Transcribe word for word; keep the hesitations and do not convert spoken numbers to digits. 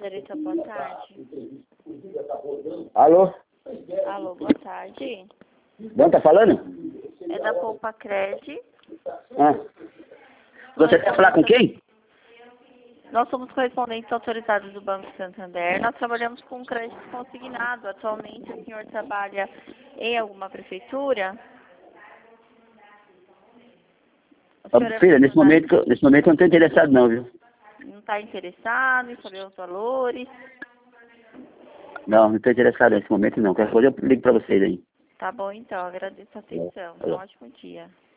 Direito, boa tarde. Alô? Alô, boa tarde. Não tá falando? É da Poupa Cred. Ah. Você quer falar com quem? Nós somos correspondentes autorizados do Banco Santander. Nós trabalhamos com crédito consignado. Atualmente, o senhor trabalha em alguma prefeitura? Ó, senhor é filha, nesse funcionário- momento, que eu- nesse momento eu não tô interessado não, viu? Não está interessado em saber os valores? Não, não tô interessado nesse momento não. Qualquer coisa eu ligo pra vocês aí. Tá bom, então. Agradeço a atenção. Tenha um ótimo dia.